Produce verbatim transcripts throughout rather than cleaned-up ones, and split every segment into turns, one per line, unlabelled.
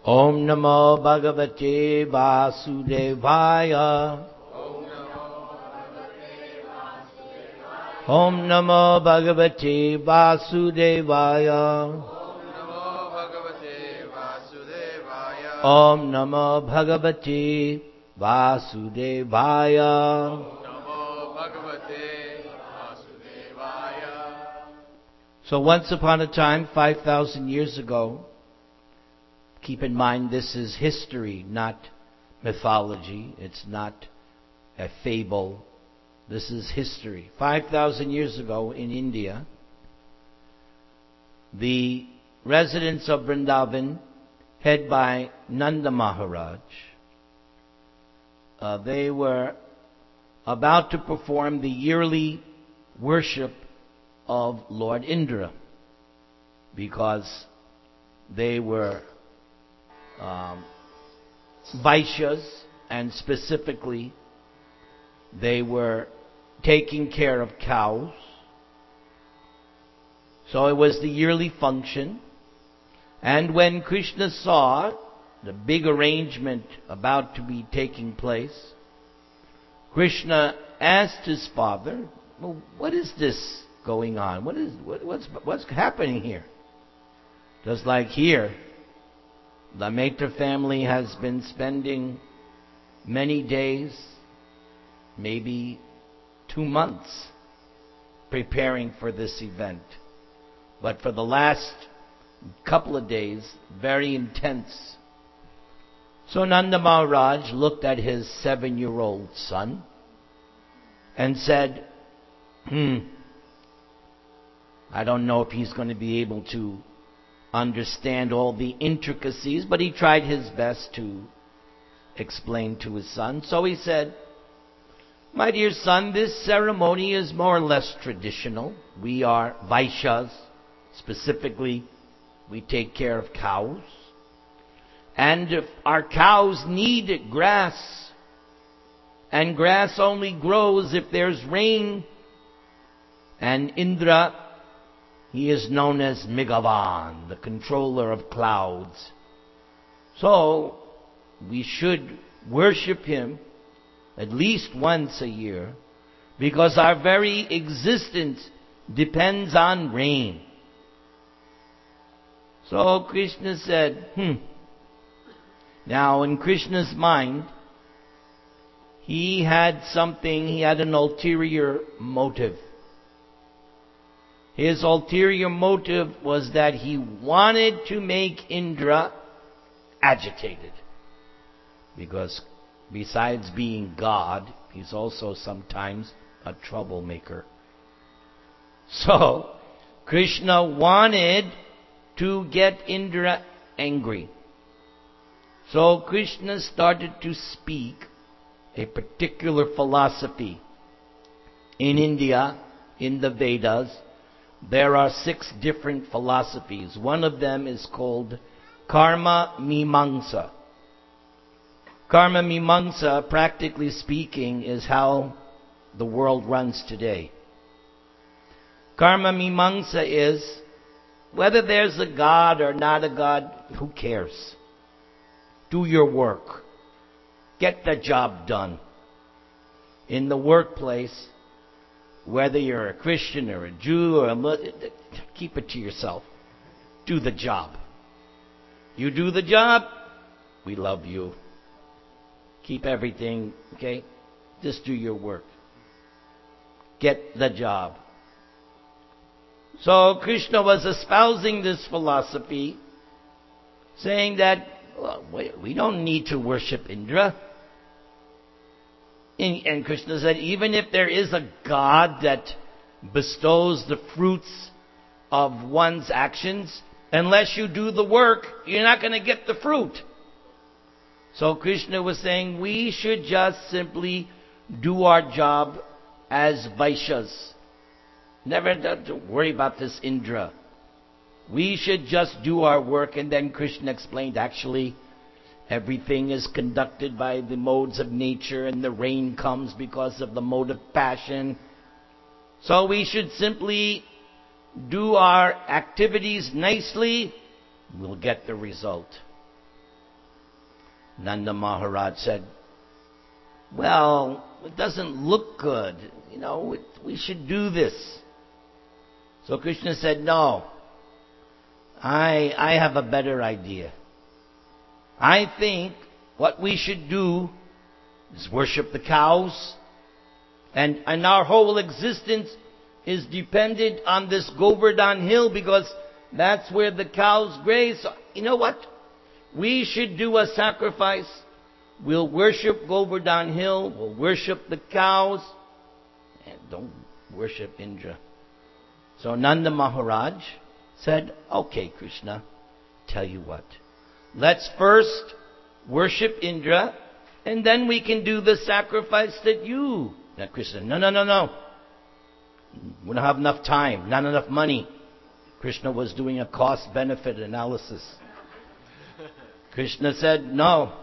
Om Namo Bhagavate Vasudevaya. Om Namo Bhagavate Vasudevaya. Om Namo Bhagavate Vasudevaya. So once upon a time, five thousand years ago, keep in mind this is history, not mythology. It's not a fable. This is history. five thousand years ago in India, the residents of Vrindavan, head by Nanda Maharaj, uh, they were about to perform the yearly worship of Lord Indra, because they were um, Vaishyas, and specifically they were taking care of cows. So it was the yearly function. And when Krishna saw the big arrangement about to be taking place, Krishna asked his father, well, what is this going on? What is what, what's what's happening here? Just like here, the Mehta family has been spending many days, maybe two months, preparing for this event. But for the last couple of days, very intense. So Nanda Maharaj looked at his seven-year-old son and said, hmm, I don't know if he's going to be able to understand all the intricacies, but he tried his best to explain to his son. So he said, my dear son, this ceremony is more or less traditional. We are Vaishyas. Specifically, we take care of cows. And if our cows need grass, and grass only grows if there's rain, and Indra, he is known as Megavan, the controller of clouds. So, we should worship him at least once a year, because our very existence depends on rain. So Krishna said, hmm. Now in Krishna's mind, he had something, he had an ulterior motive. His ulterior motive was that he wanted to make Indra agitated. Because besides being God, he's also sometimes a troublemaker. So, Krishna wanted to get Indra angry. So Krishna started to speak a particular philosophy. In India, in the Vedas, there are six different philosophies. One of them is called Karma Mimamsa. Karma Mimamsa, practically speaking, is how the world runs today. Karma Mimamsa is, whether there's a God or not a God, who cares? Do your work. Get the job done. In the workplace, whether you're a Christian or a Jew or a Muslim, keep it to yourself. Do the job. You do the job, we love you. Keep everything, okay? Just do your work. Get the job. So Krishna was espousing this philosophy, saying that, well, we don't need to worship Indra. And Krishna said, even if there is a God that bestows the fruits of one's actions, unless you do the work, you're not going to get the fruit. So Krishna was saying, we should just simply do our job as Vaishyas. Never to worry about this Indra. We should just do our work. And then Krishna explained, actually, everything is conducted by the modes of nature, and the rain comes because of the mode of passion. So we should simply do our activities nicely, we'll get the result. Nanda Maharaj said, well, it doesn't look good. You know, it, we should do this. So Krishna said, no, I, I have a better idea. I think what we should do is worship the cows. And, and our whole existence is dependent on this Govardhan hill because that's where the cows graze. So, you know what? We should do a sacrifice. We'll worship Govardhan hill. We'll worship the cows. And don't worship Indra. So Nanda Maharaj said, okay, Krishna, tell you what. Let's first worship Indra, and then we can do the sacrifice that you... Now Krishna said, no, no, no, no. We don't have enough time, not enough money. Krishna was doing a cost-benefit analysis. Krishna said, no.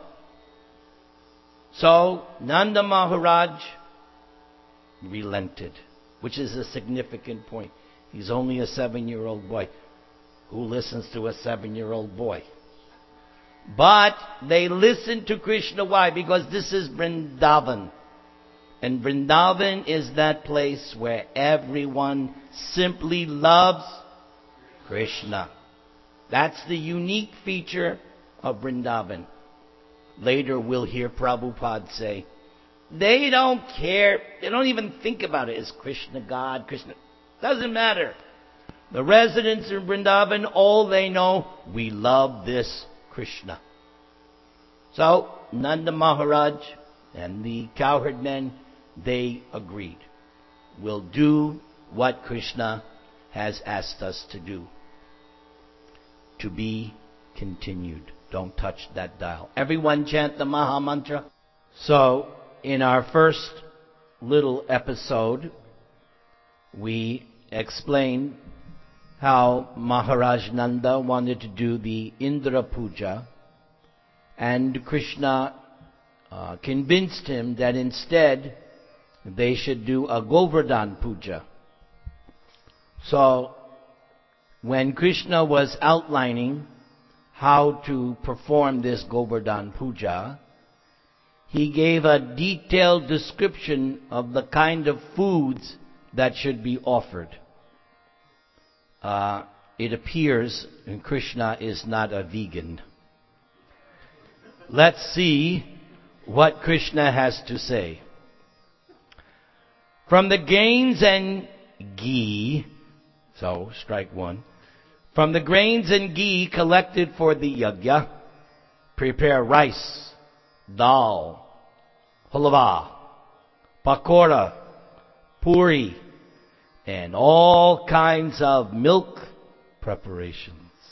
So Nanda Maharaj relented, which is a significant point. He's only a seven-year-old boy. Who listens to a seven-year-old boy? But they listened to Krishna. Why? Because this is Vrindavan. And Vrindavan is that place where everyone simply loves Krishna. That's the unique feature of Vrindavan. Later we'll hear Prabhupada say, they don't care, they don't even think about it. Is Krishna God? Krishna... Doesn't matter. The residents in Vrindavan, all they know, we love this Krishna. So, Nanda Maharaj and the cowherd men, they agreed. We'll do what Krishna has asked us to do. To be continued. Don't touch that dial. Everyone chant the Maha Mantra. So, in our first little episode, we explained how Maharaj Nanda wanted to do the Indra Puja, and Krishna uh, convinced him that instead they should do a Govardhan Puja. So, when Krishna was outlining how to perform this Govardhan Puja, he gave a detailed description of the kind of foods that should be offered. Uh, it appears Krishna is not a vegan. Let's see what Krishna has to say. From the grains and ghee, so strike one. From the grains and ghee collected for the yajna, prepare rice, dal, halva, pakora, puri, and all kinds of milk preparations.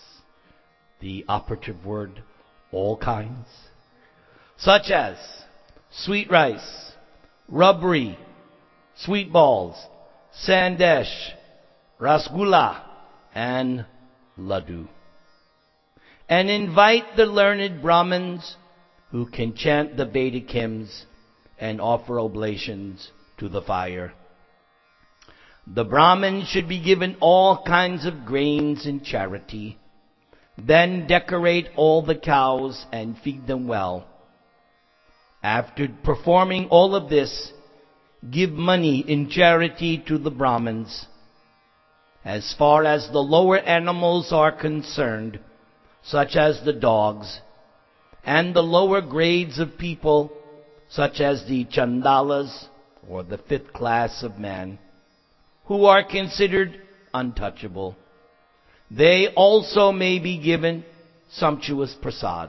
The operative word, all kinds. Such as sweet rice, rabri, sweet balls, sandesh, rasgulla, and laddu. And invite the learned Brahmins who can chant the Vedic hymns and offer oblations to the fire. The Brahmins should be given all kinds of grains in charity. Then decorate all the cows and feed them well. After performing all of this, give money in charity to the Brahmins. As far as the lower animals are concerned, such as the dogs, and the lower grades of people, such as the Chandalas, or the fifth class of man, who are considered untouchable, they also may be given sumptuous prasad.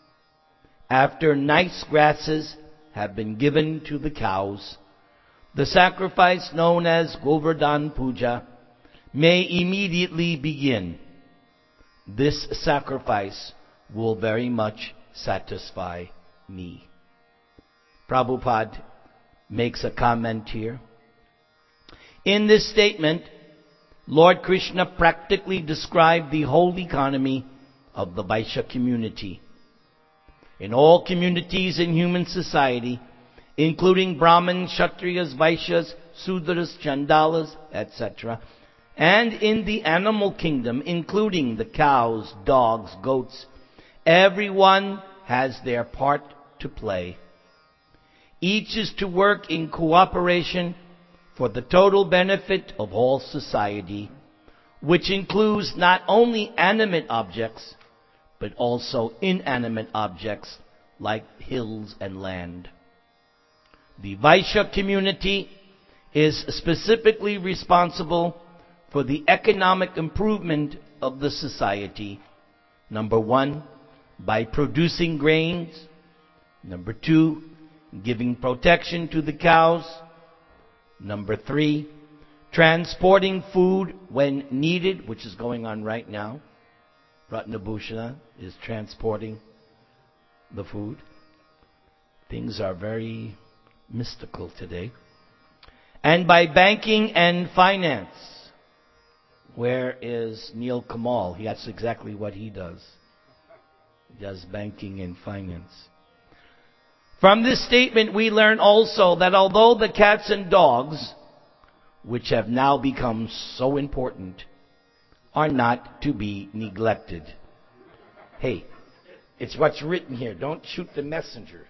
After nice grasses have been given to the cows, the sacrifice known as Govardhan Puja may immediately begin. This sacrifice will very much satisfy me. Prabhupada makes a comment here. In this statement, Lord Krishna practically described the whole economy of the Vaishya community. In all communities in human society, including Brahmins, Kshatriyas, Vaishyas, Sudras, Chandalas, et cetera, and in the animal kingdom, including the cows, dogs, goats, everyone has their part to play. Each is to work in cooperation for the total benefit of all society, which includes not only animate objects, but also inanimate objects like hills and land. The Vaishya community is specifically responsible for the economic improvement of the society. Number one, by producing grains. Number two, giving protection to the cows. Number three, transporting food when needed, which is going on right now. Ratnabhusha is transporting the food. Things are very mystical today. And by banking and finance. Where is Neil Kamal? That's exactly what he does. He does banking and finance. From this statement, we learn also that although the cats and dogs, which have now become so important, are not to be neglected. Hey, it's what's written here. Don't shoot the messenger.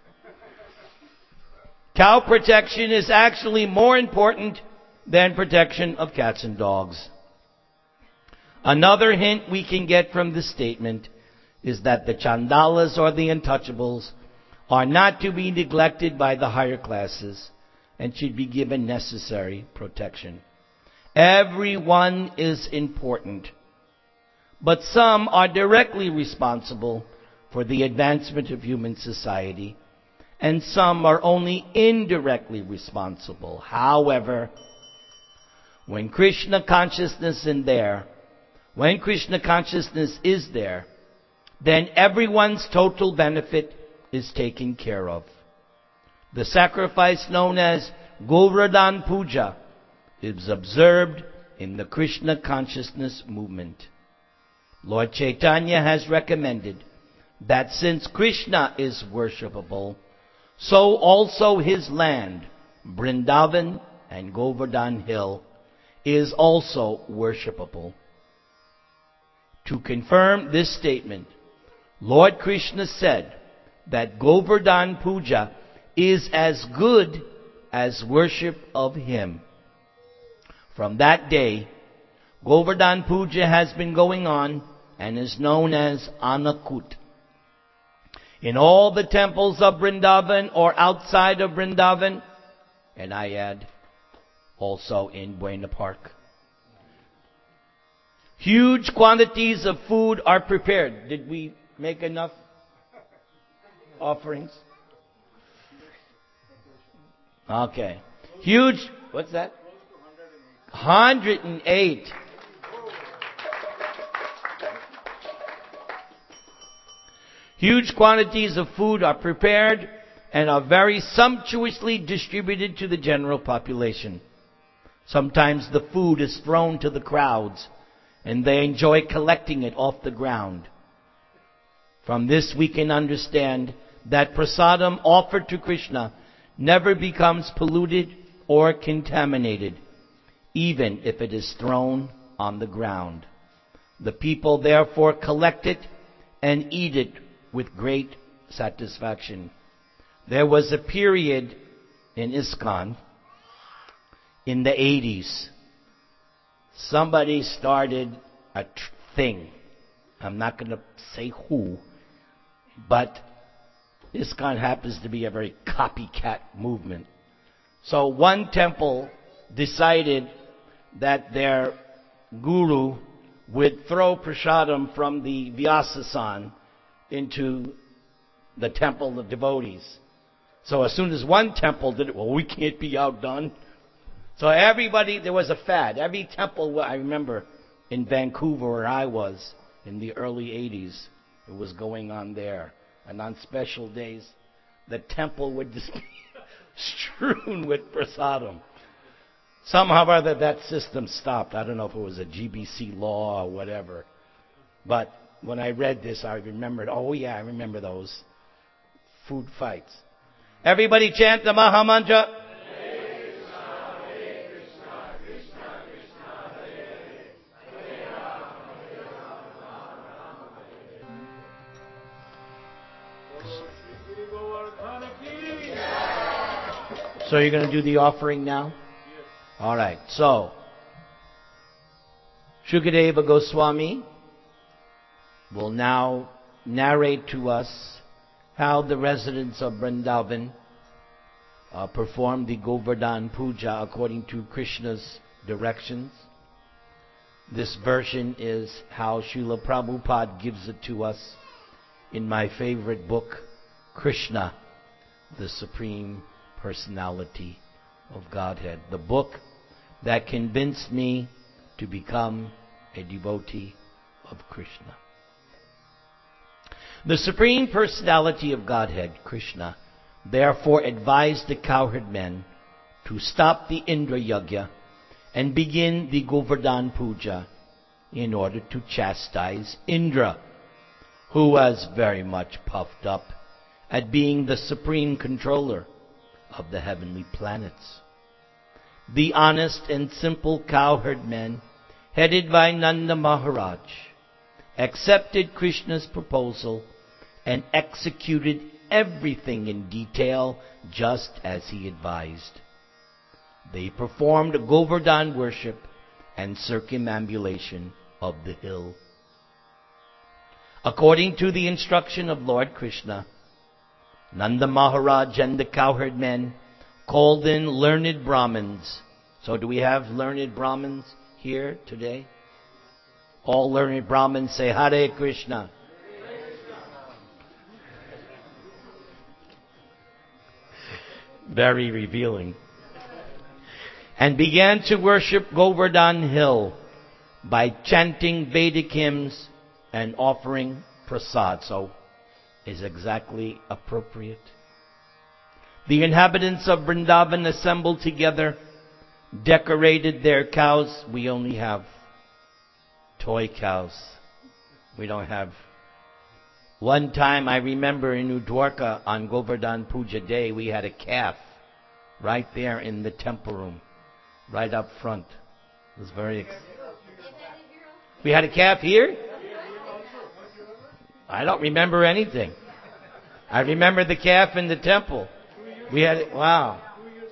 Cow protection is actually more important than protection of cats and dogs. Another hint we can get from this statement is that the Chandalas or the untouchables are not to be neglected by the higher classes and should be given necessary protection. Everyone is important, but some are directly responsible for the advancement of human society, and some are only indirectly responsible. However, when Krishna consciousness in there, when Krishna consciousness is there, then everyone's total benefit is taken care of. The sacrifice known as Govardhan Puja is observed in the Krishna consciousness movement. Lord Chaitanya has recommended that since Krishna is worshipable, so also his land, Vrindavan and Govardhan Hill, is also worshipable. To confirm this statement, Lord Krishna said that Govardhan Puja is as good as worship of him. From that day, Govardhan Puja has been going on and is known as Annakut. In all the temples of Vrindavan or outside of Vrindavan, and I add, also in Buena Park, huge quantities of food are prepared. Did we make enough offerings? Okay. Huge, what's that? one hundred eight. Huge quantities of food are prepared and are very sumptuously distributed to the general population. Sometimes the food is thrown to the crowds, and they enjoy collecting it off the ground. From this we can understand that prasadam offered to Krishna never becomes polluted or contaminated, even if it is thrown on the ground. The people therefore collect it and eat it with great satisfaction. There was a period in ISKCON in the eighties. Somebody started a tr- thing. I'm not going to say who, but ISKCON happens to be a very copycat movement. So one temple decided that their guru would throw prasadam from the Vyasasan into the temple of devotees. So as soon as one temple did it, well, we can't be outdone. So everybody, there was a fad. Every temple, I remember in Vancouver where I was in the early eighties, it was going on there. And on special days, the temple would just be strewn with prasadam. Somehow or other that system stopped. I don't know if it was a G B C law or whatever. But when I read this, I remembered, oh yeah, I remember those food fights. Everybody chant the Maha Mantra. So you're going to do the offering now? All right. So, Shukadeva Goswami will now narrate to us how the residents of Vrindavan uh, performed the Govardhan Puja according to Krishna's directions. This version is how Srila Prabhupada gives it to us in my favorite book, Krishna, the Supreme Personality of Godhead. The book that convinced me to become a devotee of Krishna. The Supreme Personality of Godhead, Krishna, therefore advised the cowherd men to stop the Indra Yagya and begin the Govardhan Puja in order to chastise Indra, who was very much puffed up at being the supreme controller of the heavenly planets. The honest and simple cowherd men, headed by Nanda Maharaj, accepted Krishna's proposal and executed everything in detail just as he advised. They performed Govardhan worship and circumambulation of the hill. According to the instruction of Lord Krishna, Nanda Maharaj and the cowherd men called in learned Brahmins. So do we have learned Brahmins here today? All learned Brahmins say Hare Krishna. Very revealing. And began to worship Govardhan Hill by chanting Vedic hymns and offering prasad. So is exactly appropriate. The inhabitants of Vrindavan assembled together, decorated their cows. We only have toy cows. We don't have. One time I remember in Udwarka on Govardhan Puja Day, we had a calf right there in the temple room, right up front. It was very ex- We had a calf here? I don't remember anything. I remember the calf in the temple. We had it. Wow.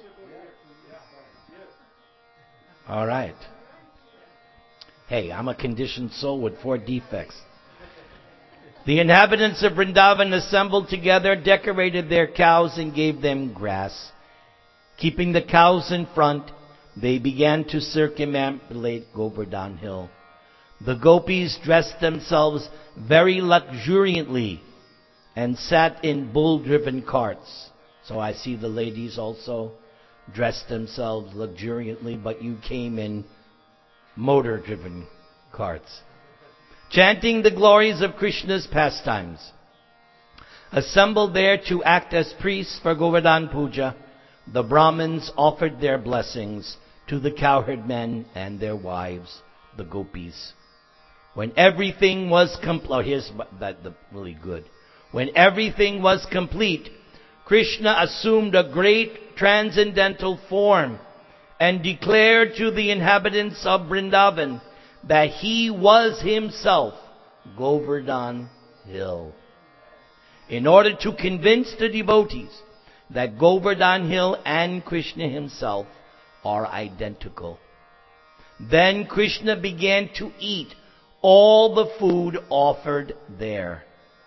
All right. Hey, I'm a conditioned soul with four defects. The inhabitants of Vrindavan assembled together, decorated their cows, and gave them grass. Keeping the cows in front, they began to circumambulate Govardhan Hill. The gopis dressed themselves very luxuriantly and sat in bull-driven carts. So I see the ladies also dressed themselves luxuriantly, but you came in motor-driven carts, chanting the glories of Krishna's pastimes. Assembled there to act as priests for Govardhan Puja, the Brahmins offered their blessings to the cowherd men and their wives, the gopis. When everything was complete, oh, here's that the really good. When everything was complete, Krishna assumed a great transcendental form and declared to the inhabitants of Vrindavan that he was himself Govardhan Hill. In order to convince the devotees that Govardhan Hill and Krishna himself are identical, then Krishna began to eat all the food offered there.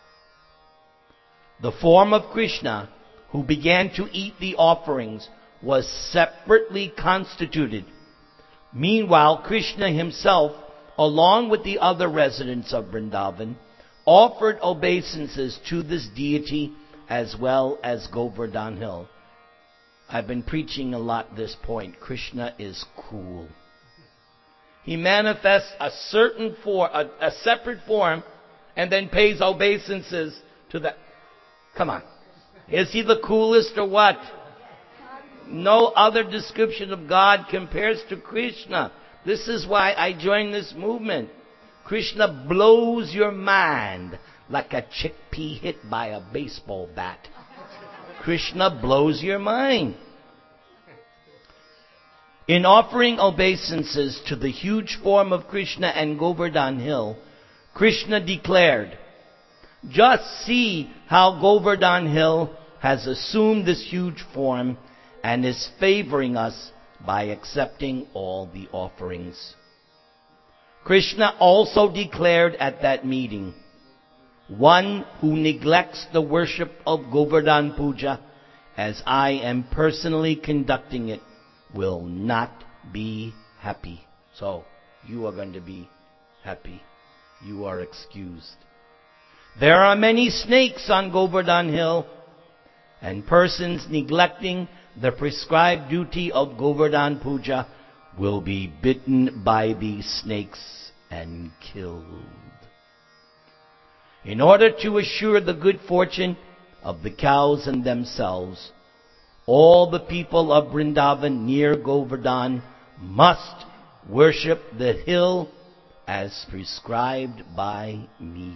The form of Krishna, who began to eat the offerings, was separately constituted. Meanwhile, Krishna himself, along with the other residents of Vrindavan, offered obeisances to this deity as well as Govardhan Hill. I've been preaching a lot this point. Krishna is cool. He manifests a certain form, a, a separate form, and then pays obeisances to the... Come on. Is he the coolest or what? No other description of God compares to Krishna. This is why I joined this movement. Krishna blows your mind like a chickpea hit by a baseball bat. Krishna blows your mind. In offering obeisances to the huge form of Krishna and Govardhan Hill, Krishna declared, Just see how Govardhan Hill has assumed this huge form and is favoring us by accepting all the offerings. Krishna also declared at that meeting, one who neglects the worship of Govardhan Puja, as I am personally conducting it, will not be happy. So, you are going to be happy. You are excused. There are many snakes on Govardhan Hill, and persons neglecting the prescribed duty of Govardhan Puja will be bitten by these snakes and killed. In order to assure the good fortune of the cows and themselves, all the people of Vrindavan near Govardhan must worship the hill as prescribed by me.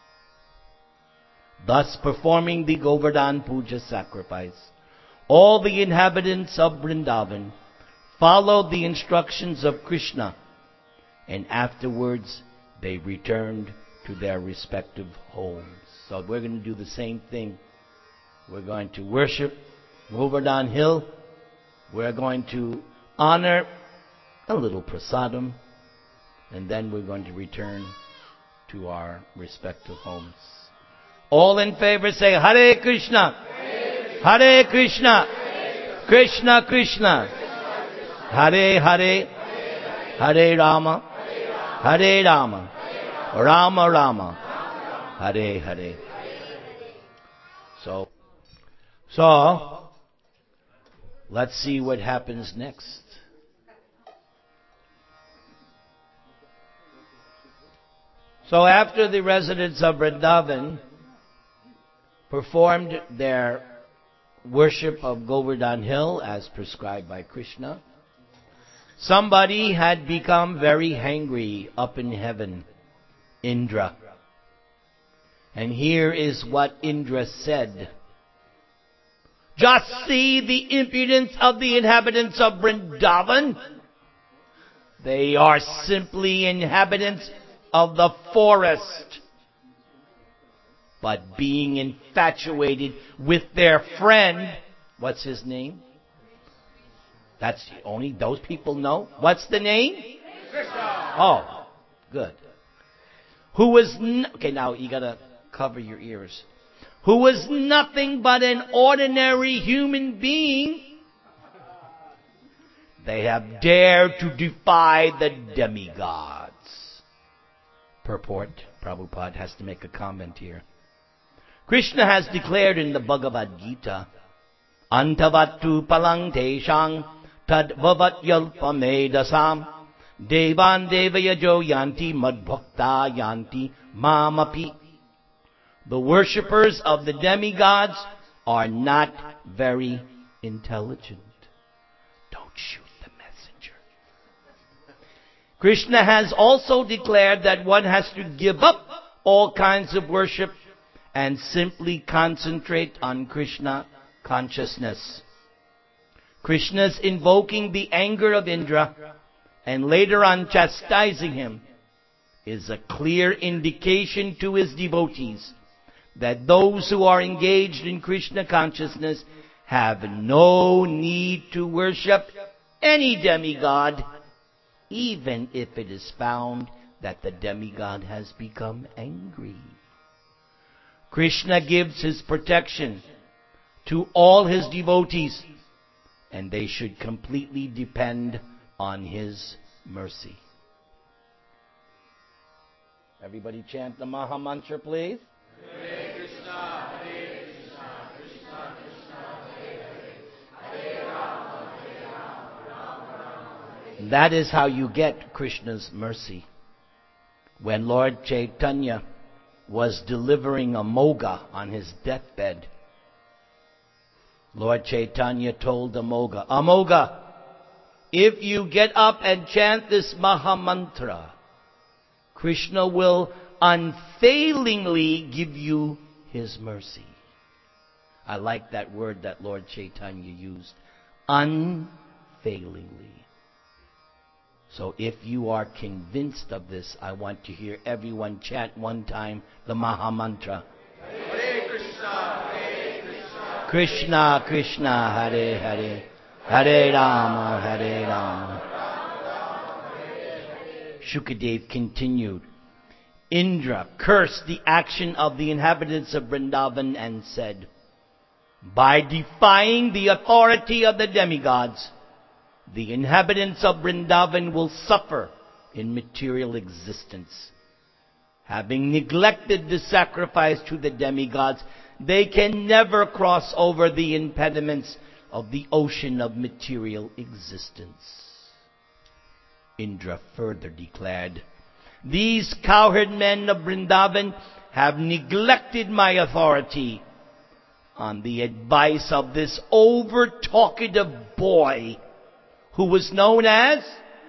Thus, performing the Govardhan Puja sacrifice, all the inhabitants of Vrindavan followed the instructions of Krishna, and afterwards they returned to their respective homes. So we're going to do the same thing. We're going to worship Govardhan Hill. We're going to honor a little prasadam, and then we're going to return to our respective homes. All in favor say Hare Krishna, Hare Krishna, Krishna Krishna, Hare Hare, Hare Rama, Hare Rama, Rama Rama, Hare Hare. So, so, let's see what happens next. So after the residents of Vrindavan performed their worship of Govardhan Hill as prescribed by Krishna, somebody had become very hangry up in heaven, Indra. And here is what Indra said. Just see the impudence of the inhabitants of Vrindavan. They are simply inhabitants of the forest, but being infatuated with their friend, what's his name? That's only those people know. What's the name? Krishna. Oh, good. Who was, n- okay, now you gotta cover your ears. Who was nothing but an ordinary human being. They have dared to defy the demigods. Purport, Prabhupada has to make a comment here. Krishna has declared in the Bhagavad Gita, Antavattu palang teshang tad vavat yalpamedasam devan devayajo yanti madbhakta yanti mamapi. The worshippers of the demigods are not very intelligent. Don't shoot the messenger. Krishna has also declared that one has to give up all kinds of worship and simply concentrate on Krishna consciousness. Krishna's invoking the anger of Indra and later on chastising him is a clear indication to his devotees that those who are engaged in Krishna consciousness have no need to worship any demigod, even if it is found that the demigod has become angry. Krishna gives his protection to all his devotees, and they should completely depend on his mercy. Everybody chant the Maha Mantra, please. Hare Krishna, Hare Krishna, Krishna Krishna, Hare Hare, Hare Rama, Hare Rama, Rama Rama, Hare Hare. That is how you get Krishna's mercy. When Lord Chaitanya was delivering Amoga on his deathbed, Lord Chaitanya told Amoga, Amoga, if you get up and chant this Maha Mantra, Krishna will unfailingly give you his mercy. I like that word that Lord Chaitanya used. Unfailingly. So if you are convinced of this, I want to hear everyone chant one time the Maha Mantra. Krishna Krishna Hare Hare, Hare Rama Hare Rama. Shukadev continued. Indra cursed the action of the inhabitants of Vrindavan and said, by defying the authority of the demigods, the inhabitants of Vrindavan will suffer in material existence. Having neglected the sacrifice to the demigods, they can never cross over the impediments of the ocean of material existence. Indra further declared, these cowherd men of Vrindavan have neglected my authority on the advice of this over-talkative boy who was known as?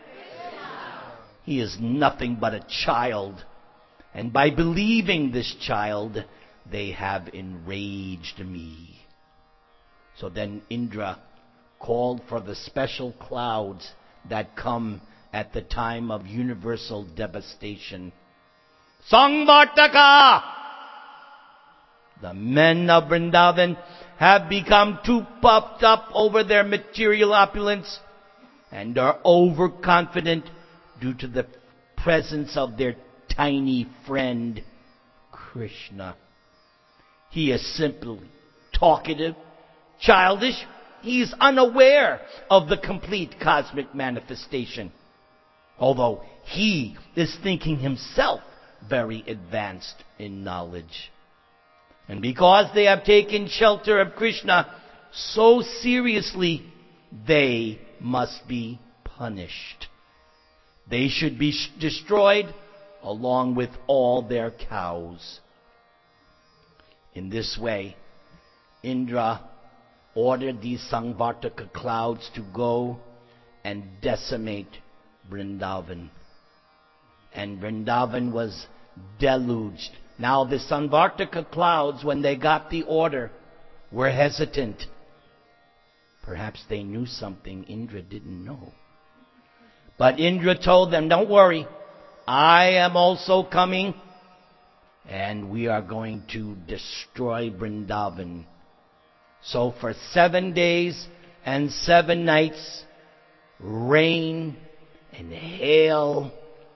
He is nothing but a child. And by believing this child, they have enraged me. So then Indra called for the special clouds that come at the time of universal devastation. Sangvartaka! The men of Vrindavan have become too puffed up over their material opulence and are overconfident due to the presence of their tiny friend, Krishna. He is simply talkative, childish. He is unaware of the complete cosmic manifestation, although he is thinking himself very advanced in knowledge. And because they have taken shelter of Krishna so seriously, they must be punished. They should be sh- destroyed along with all their cows. In this way, Indra ordered these Sangvartaka clouds to go and decimate Vrindavan. And Vrindavan was deluged. Now the Sangvartaka clouds, when they got the order, were hesitant. Perhaps they knew something Indra didn't know. But Indra told them, don't worry, I am also coming, and we are going to destroy Vrindavan. So for seven days and seven nights, rain and hail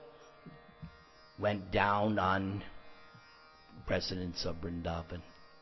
went down on residents of Vrindavan.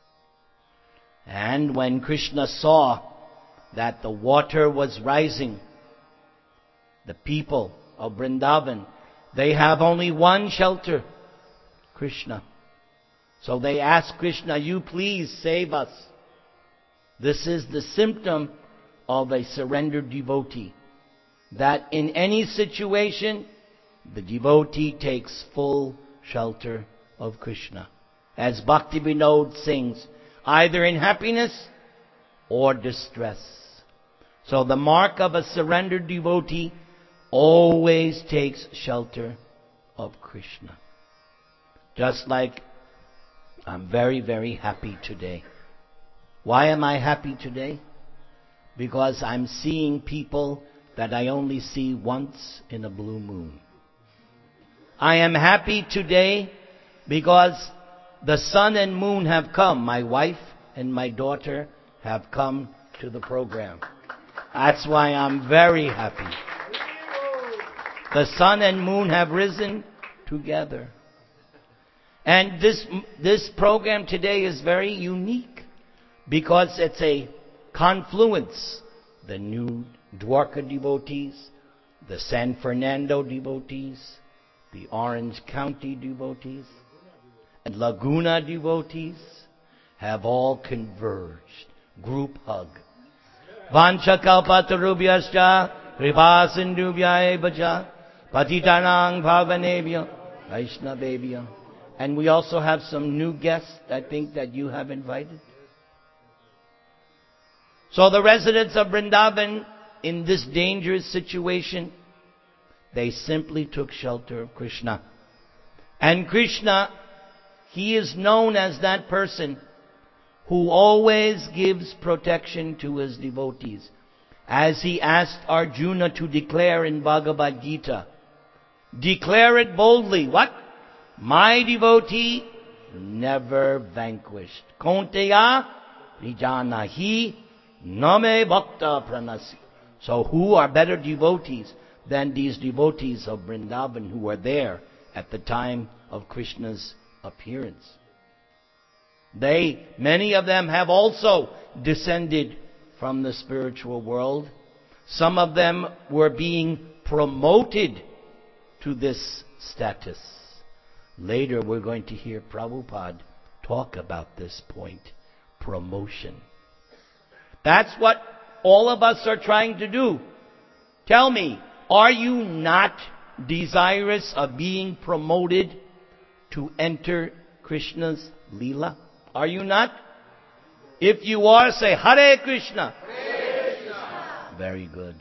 And when Krishna saw that the water was rising, the people of Vrindavan, they have only one shelter, Krishna. So they asked Krishna, you please save us. This is the symptom of a surrendered devotee, that in any situation, the devotee takes full shelter of Krishna. As Bhakti Vinod sings, either in happiness or distress. So the mark of a surrendered devotee always takes shelter of Krishna. Just like I'm very, very happy today. Why am I happy today? Because I'm seeing people that I only see once in a blue moon. I am happy today because the sun and moon have come. My wife and my daughter have come to the program. That's why I'm very happy. The sun and moon have risen together. And this, this program today is very unique because it's a confluence. The new Dwarka devotees, the San Fernando devotees, the Orange County devotees, and Laguna devotees have all converged. Group hug. Vancha kalpatarubhyascha kripasindubhya evacha patitanang bhavanebhya vaishnavebhya. And we also have some new guests, I think, that you have invited. So the residents of Vrindavan, in this dangerous situation, they simply took shelter of Krishna. And Krishna, he is known as that person who always gives protection to his devotees. As he asked Arjuna to declare in Bhagavad Gita, declare it boldly. What? My devotee never vanquished. Kaunteya Rijanahi Name Bhakta Pranasi. So who are better devotees than these devotees of Vrindavan who were there at the time of Krishna's appearance? They, many of them have also descended from the spiritual world. Some of them were being promoted to this status. Later we're going to hear Prabhupada talk about this point, promotion. That's what all of us are trying to do. Tell me, are you not desirous of being promoted to enter Krishna's Leela? Are you not? If you are, say Hare Krishna.
Hare Krishna.
Very good.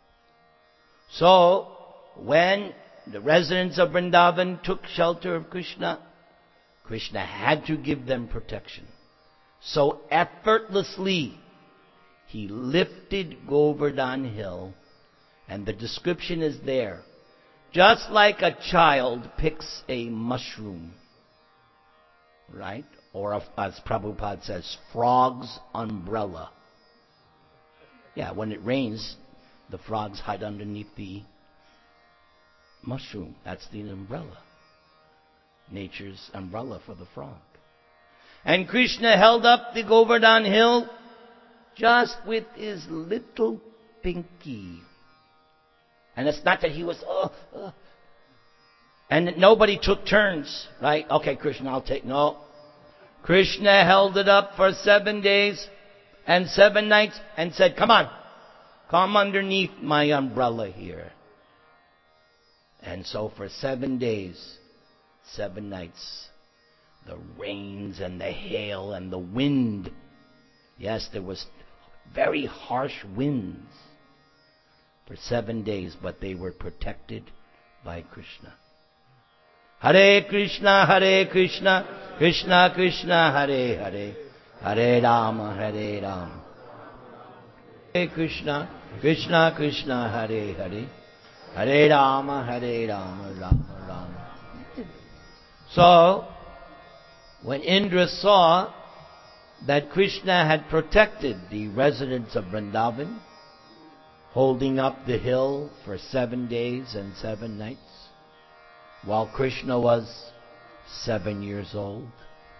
So, when the residents of Vrindavan took shelter of Krishna, Krishna had to give them protection. So effortlessly, he lifted Govardhan Hill, and the description is there. Just like a child picks a mushroom, right? Or, as Prabhupada says, frog's umbrella. Yeah, when it rains, the frogs hide underneath the mushroom. That's the umbrella. Nature's umbrella for the frog. And Krishna held up the Govardhan Hill just with his little pinky. And it's not that he was, oh, oh. And nobody took turns, right? Okay, Krishna, I'll take, no. Krishna held it up for seven days and seven nights and said, come on, come underneath my umbrella here. And so for seven days, seven nights, the rains and the hail and the wind. Yes, there was very harsh winds for seven days, but they were protected by Krishna. Hare Krishna, Hare Krishna, Krishna Krishna, Hare Hare, Hare Rama, Hare Rama. Hare Krishna, Krishna Krishna, Hare Hare, Hare Rama, Hare Rama, Rama Rama. So, when Indra saw that Krishna had protected the residents of Vrindavan, holding up the hill for seven days and seven nights, while Krishna was seven years old,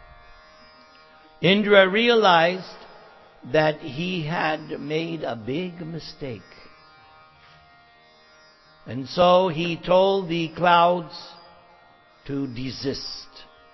Indra realized that he had made a big mistake. And so he told the clouds to desist.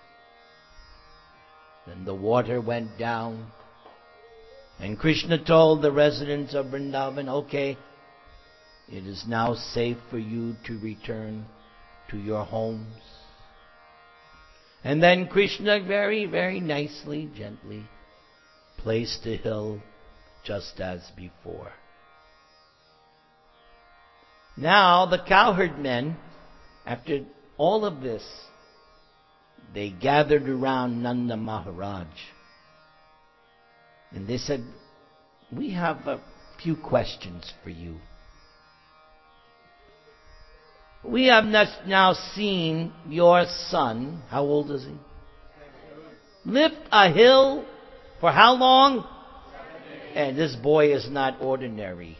Then the water went down. And Krishna told the residents of Vrindavan, okay, it is now safe for you to return to your homes. And then Krishna very, very nicely, gently placed the hill just as before. Now the cowherd men, after all of this, they gathered around Nanda Maharaj. And they said, we have a few questions for you. We have now seen your son, how old is he? Lift a hill for how long? And this boy is not ordinary.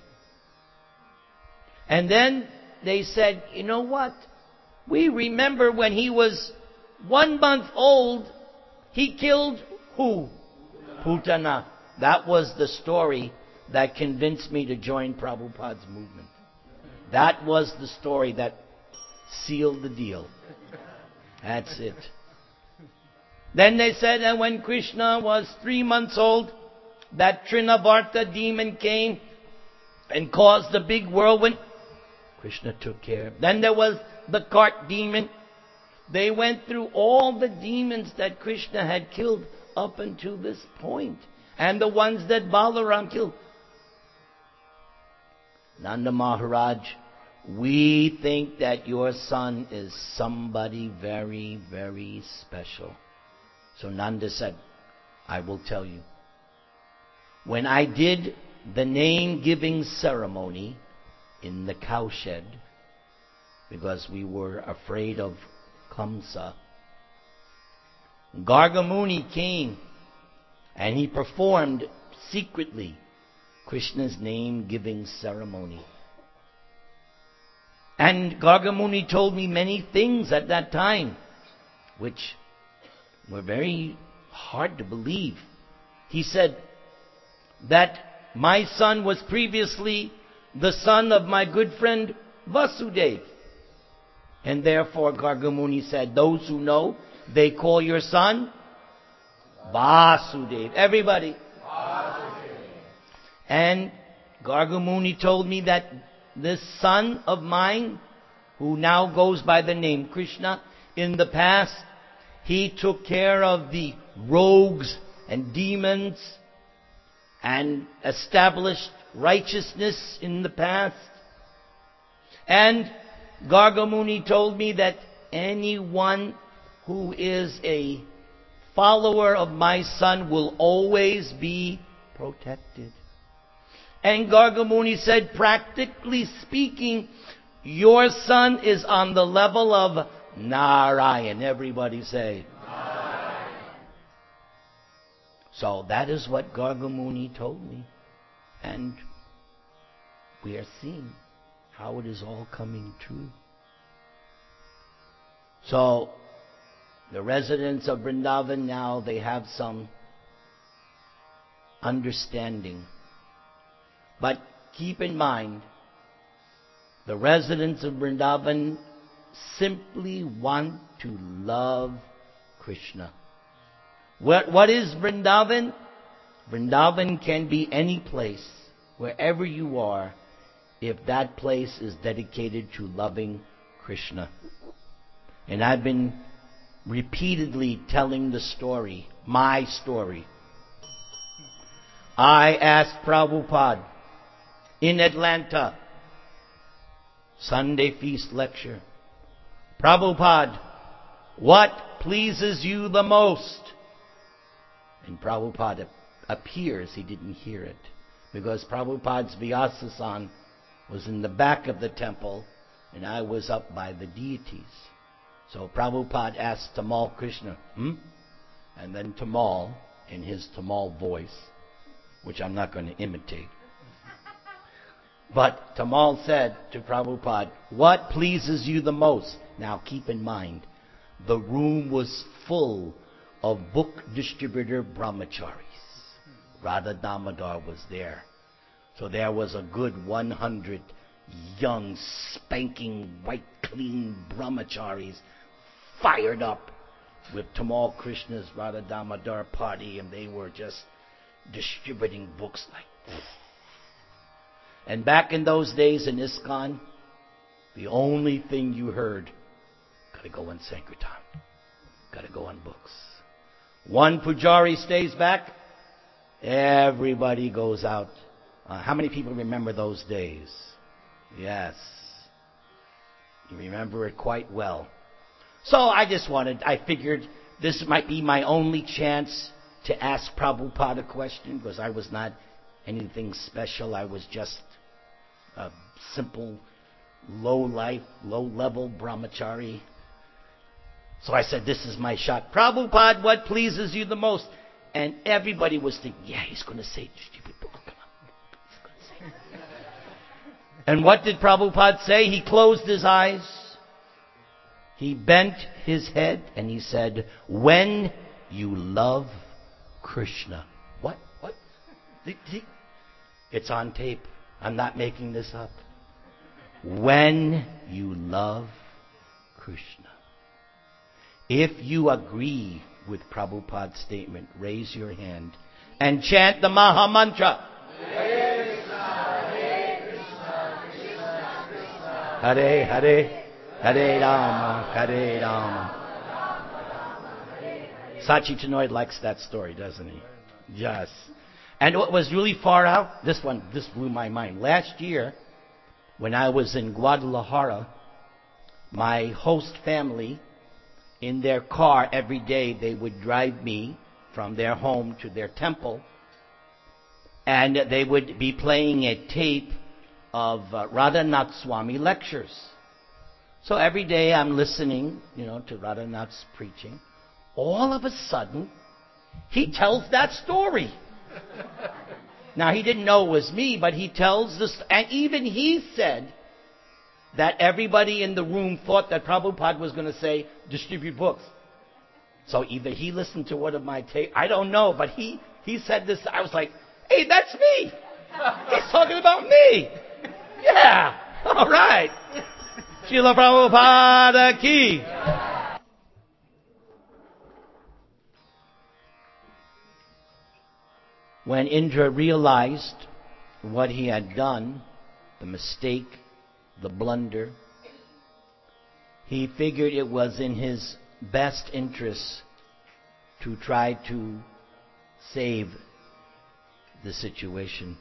And then they said, you know what? We remember when he was one month old, he killed who? Putana. That was the story that convinced me to join Prabhupada's movement. That was the story that sealed the deal. That's it. Then they said that when Krishna was three months old, that Trinavarta demon came and caused a big whirlwind. Krishna took care of it. Then there was the cart demon. They went through all the demons that Krishna had killed up until this point, and the ones that Balaram killed. Nanda Maharaj, we think that your son is somebody very, very special. So Nanda said, I will tell you. When I did the name-giving ceremony in the cowshed, because we were afraid of Kamsa, Gargamuni came And he performed secretly Krishna's name-giving ceremony. And Gargamuni told me many things at that time, which were very hard to believe. He said that my son was previously the son of my good friend Vasudeva. And therefore Gargamuni said, those who know, they call your son Vasudeva. Everybody. Vasudeva. And Gargamuni told me that this son of mine, who now goes by the name Krishna, in the past, he took care of the rogues and demons and established righteousness in the past. And Gargamuni told me that anyone who is a follower of my son will always be protected. And Gargamuni said, practically speaking, your son is on the level of Narayan. Everybody say Narayan. So that is what Gargamuni told me. And we are seeing how it is all coming true. So the residents of Vrindavan now, they have some understanding. But keep in mind, the residents of Vrindavan simply want to love Krishna. What, what is Vrindavan? Vrindavan can be any place, wherever you are, if that place is dedicated to loving Krishna. And I've been repeatedly telling the story, my story. I asked Prabhupada in Atlanta, Sunday feast lecture, Prabhupada, what pleases you the most? And Prabhupada appears he didn't hear it, because Prabhupada's Vyasasan was in the back of the temple and I was up by the deities. So Prabhupada asked Tamal Krishna, hmm? And then Tamal, in his Tamal voice, which I'm not going to imitate, but Tamal said to Prabhupada, what pleases you the most? Now keep in mind, the room was full of book distributor brahmacharis. Radha Damodar was there. So there was a good one hundred young, spanking, white, clean brahmacharis fired up with Tamal Krishna's Radha Damodar party, and they were just distributing books like this. And back in those days in ISKCON, the only thing you heard, gotta go on Sankirtan, gotta go on books. One pujari stays back, everybody goes out. Uh, how many people remember those days? Yes. You remember it quite well. So I just wanted, I figured this might be my only chance to ask Prabhupada a question, because I was not anything special. I was just a simple, low-life, low-level brahmachari. So I said, this is my shot. Prabhupada, what pleases you the most? And everybody was thinking, yeah, he's going to say stupid book. Come on. He's going to say. And what did Prabhupada say? He closed his eyes. He bent his head and he said, when you love Krishna. What? What? It's on tape. I'm not making this up. When you love Krishna. If you agree with Prabhupada's statement, raise your hand and chant the Maha Mantra. Hare Krishna, Hare Krishna, Krishna Krishna, Hare Hare, Hare Rama, Hare Rama. Sachi Chinoy likes that story, doesn't he? Yes. And what was really far out, this one, this blew my mind. Last year, when I was in Guadalajara, my host family, in their car every day, they would drive me from their home to their temple, and they would be playing a tape of uh, Radhanath Swami lectures. So every day I'm listening, you know, to Radhanath's preaching. All of a sudden, He tells that story. Now, he didn't know it was me, but he tells this, and even he said that everybody in the room thought that Prabhupada was going to say, distribute books. So either he listened to one of my tapes, I don't know, but he, he said this. I was like, hey, that's me. He's talking about me. Yeah, all right. Srila Prabhupada ki. When Indra realized what he had done, the mistake, the blunder, he figured it was in his best interest to try to save the situation.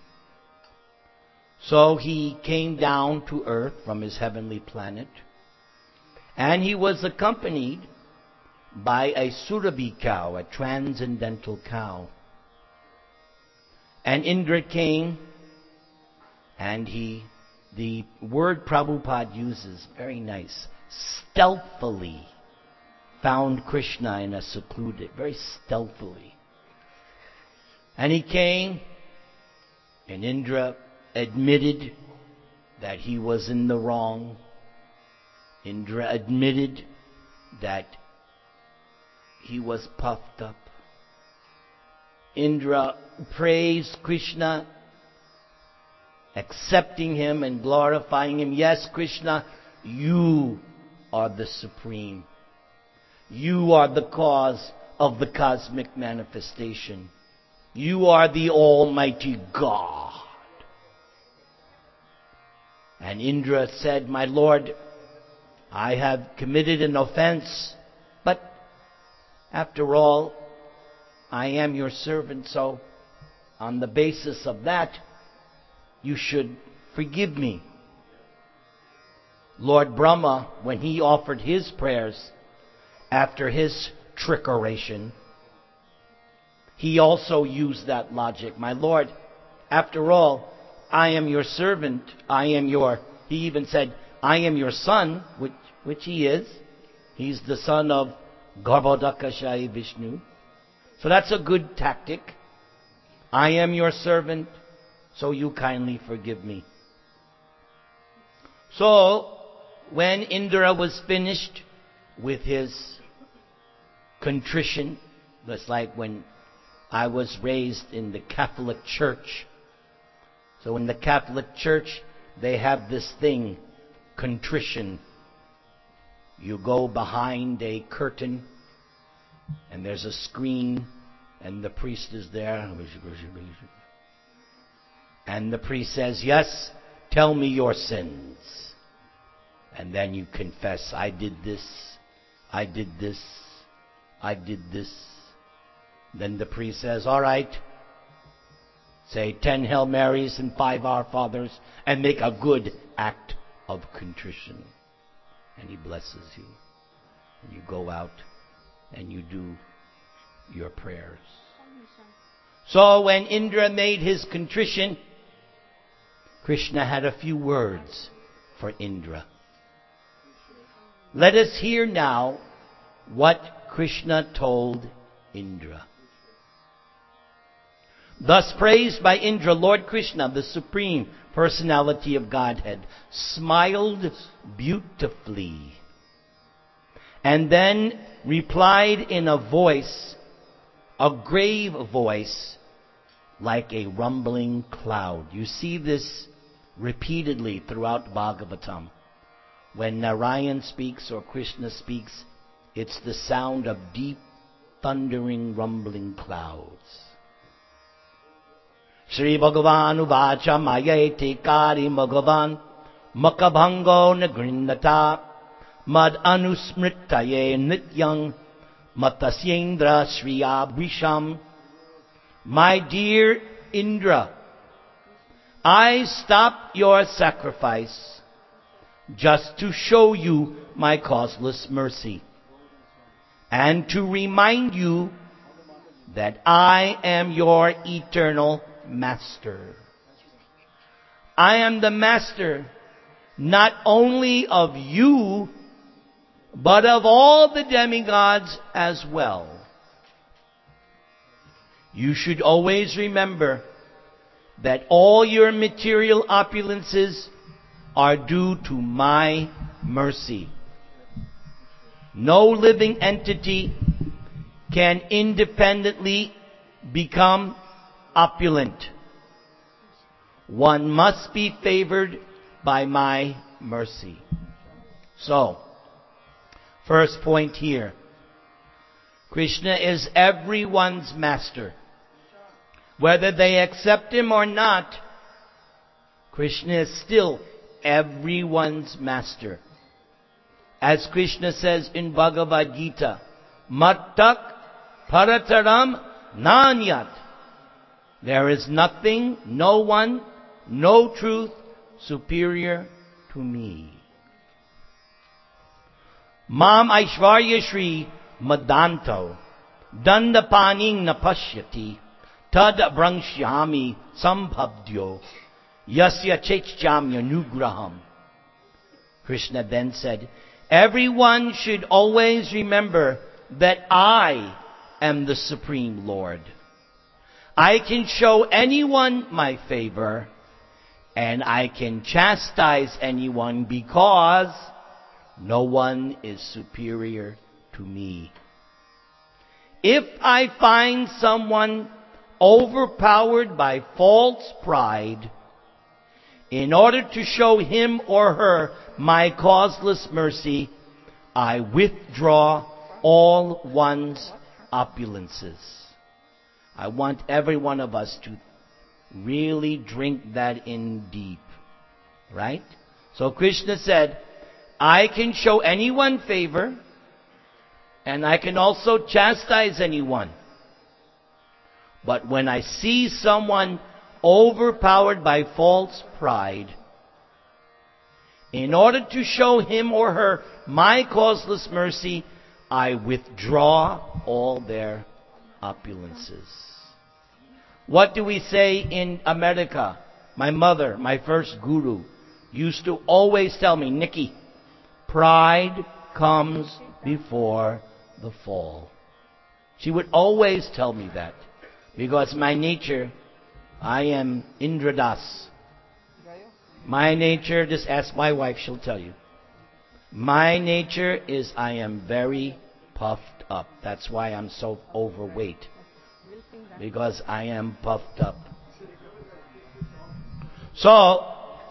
So he came down to earth from his heavenly planet, and he was accompanied by a Surabhi cow, a transcendental cow. And Indra came, and he, the word Prabhupada uses, very nice, stealthily found Krishna in a secluded, very stealthily. And he came, and Indra admitted that he was in the wrong. Indra admitted that he was puffed up. Indra praised Krishna, accepting him and glorifying him. Yes, Krishna, you are the supreme. You are the cause of the cosmic manifestation. You are the Almighty God. And Indra said, my Lord, I have committed an offense, but after all, I am your servant, so on the basis of that, you should forgive me. Lord Brahma, when he offered his prayers after his trickeration, he also used that logic. My Lord, after all, I am your servant. I am your, he even said, I am your son, which, which he is. He's the son of Garbhodakashayi Vishnu. So that's a good tactic. I am your servant, so you kindly forgive me. So, when Indra was finished with his contrition, just like when I was raised in the Catholic Church. So in the Catholic Church, they have this thing, contrition. You go behind a curtain, and there's a screen, and the priest is there. And the priest says, yes, tell me your sins. And then you confess, I did this, I did this, I did this. Then the priest says, all right, say ten Hail Marys and five Our Fathers, and make a good act of contrition. And he blesses you. And you go out and you do your prayers. So when Indra made his contrition, Krishna had a few words for Indra. Let us hear now what Krishna told Indra. Thus praised by Indra, Lord Krishna, the Supreme Personality of Godhead, smiled beautifully and then replied in a voice, a grave voice, like a rumbling cloud. You see this repeatedly throughout Bhagavatam. When Narayan speaks or Krishna speaks, it's the sound of deep, thundering, rumbling clouds. Shri Bhagavan Uvacha Mayeti Kari Bhagavan Makabhango Nagrindata Mad Anusmritaye Nityang Matasyendra Shriya Brisham. My dear Indra, I stop your sacrifice just to show you my causeless mercy and to remind you that I am your eternal master. I am the master not only of you, but of all the demigods as well. You should always remember that all your material opulences are due to my mercy. No living entity can independently become opulent. One must be favored by my mercy. So, first point here. Krishna is everyone's master. Whether they accept him or not, Krishna is still everyone's master. As Krishna says in Bhagavad Gita, Mattak parataram nanyat. There is nothing, no one, no truth superior to me. Mam Aishvarya Shri Madanto Dandapaning Napashyati Tad Brangshyami Sambhavdyo Yasya Chechjamya Nugraham. Krishna then said, everyone should always remember that I am the Supreme Lord. I can show anyone my favor, and I can chastise anyone because no one is superior to me. If I find someone overpowered by false pride, in order to show him or her my causeless mercy, I withdraw all one's opulences. I want every one of us to really drink that in deep. Right? So Krishna said, I can show anyone favor, and I can also chastise anyone. But when I see someone overpowered by false pride, in order to show him or her my causeless mercy, I withdraw all their opulences. What do we say in America? My mother, my first guru, used to always tell me, Nikki, pride comes before the fall. She would always tell me that. Because my nature, I am Indradas. My nature, just ask my wife, she'll tell you. My nature is I am very puffed up. That's why I'm so overweight. Because I am puffed up. So,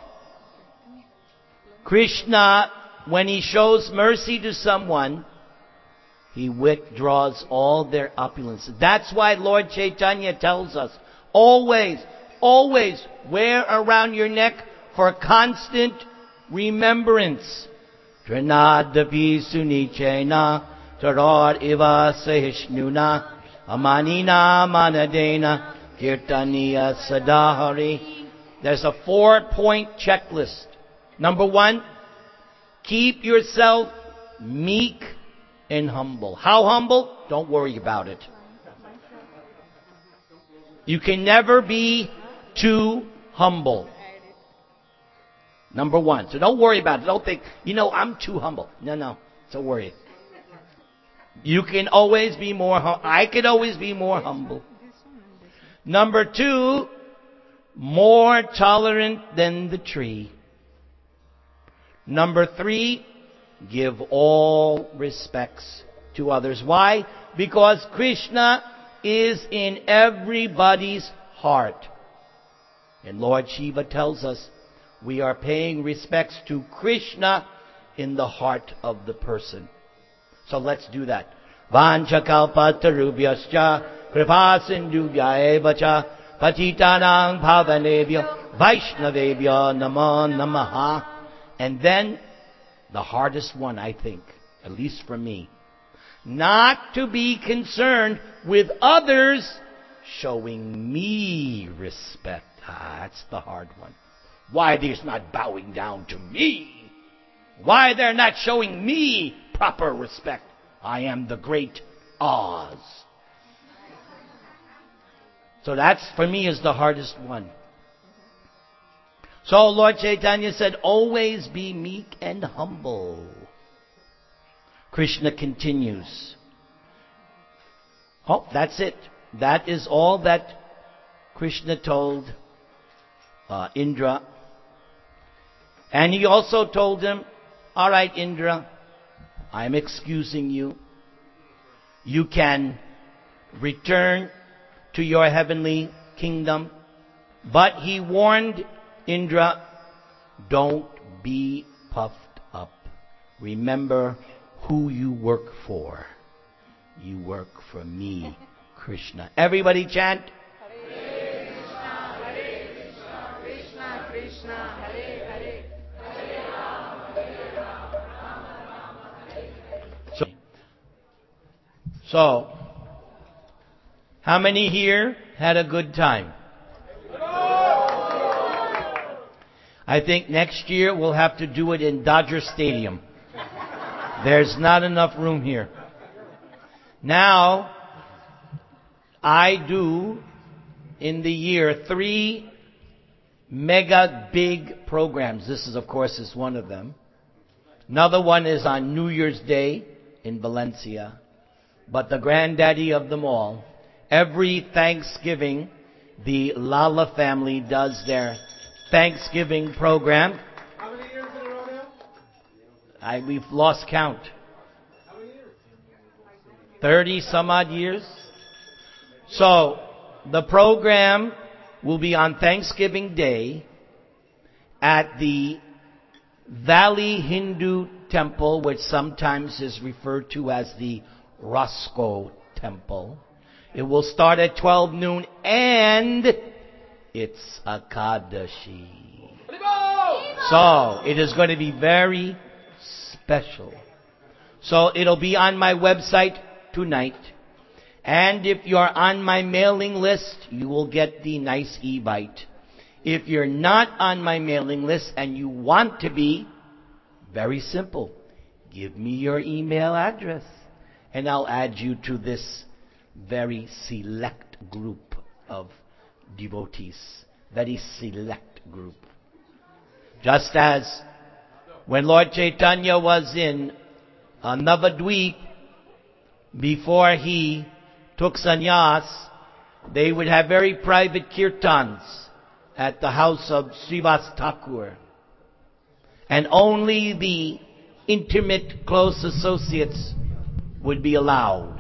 Krishna, when he shows mercy to someone, he withdraws all their opulence. That's why Lord Chaitanya tells us, always, always wear around your neck for constant remembrance. Trinadapi sunichena tarad iva sahishnuna amanina manadena kirtaniya sadahari. There's a four-point checklist. Number one, keep yourself meek and humble. How humble? Don't worry about it. You can never be too humble. Number one. So don't worry about it. Don't think, you know, I'm too humble. No, no. Don't worry. You can always be more humble. I can always be more humble. Number two, more tolerant than the tree. Number three, give all respects to others. Why? Because Krishna is in everybody's heart. And Lord Shiva tells us we are paying respects to Krishna in the heart of the person. So let's do that. Vanchakalpatarubhyascha kripasindubhya evacha patitanang bhavanebhyo vaishnavebhyo namo namaha. And then the hardest one, I think, at least for me, not to be concerned with others showing me respect. Ah, that's the hard one. Why they're not bowing down to me? Why they're not showing me proper respect? I am the great Oz. So that's, for me, is the hardest one. So Lord Chaitanya said, always be meek and humble. Krishna continues. Oh, that's it. that is all that Krishna told uh, Indra. And he also told him, all right, Indra, I'm excusing you. You can return to your heavenly kingdom. But he warned Indra, don't be puffed up. Remember who you work for. You work for me, Krishna. Everybody chant.
Hare Krishna, Hare Krishna, Krishna Krishna, Hare Hare, Hare Rama, Hare Rama, Rama Rama, Hare Hare.
So, so, how many here had a good time? I think next year we'll have to do it in Dodger Stadium. There's not enough room here. Now, I do in the year three mega big programs. This is, of course, is one of them. Another one is on New Year's Day in Valencia. But the granddaddy of them all, every Thanksgiving, the Lala family does their Thanksgiving program.
How many years in a row now?
I, we've lost count.
How many years?
thirty some odd years. So, the program will be on Thanksgiving Day at the Valley Hindu Temple, which sometimes is referred to as the Roscoe Temple. It will start at twelve noon, and it's Akadashi. So, it is going to be very special. So, it'll be on my website tonight. And if you're on my mailing list, you will get the nice e-bite. If you're not on my mailing list and you want to be, very simple. Give me your email address and I'll add you to this very select group of devotees. Very select group. Just as when Lord Chaitanya was in uh, Navadvip, before he took sannyas, they would have very private kirtans at the house of Srivas Thakur. And only the intimate, close associates would be allowed.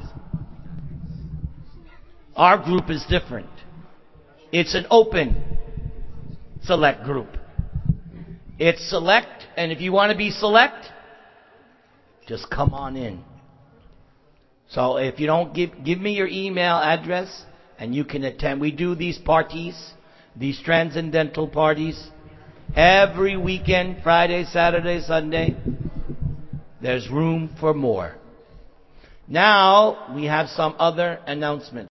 Our group is different. It's an open, select group. It's select, and if you want to be select, just come on in. So if you don't give, give me your email address and you can attend. We do these parties, these transcendental parties, every weekend, Friday, Saturday, Sunday. There's room for more. Now we have some other announcements.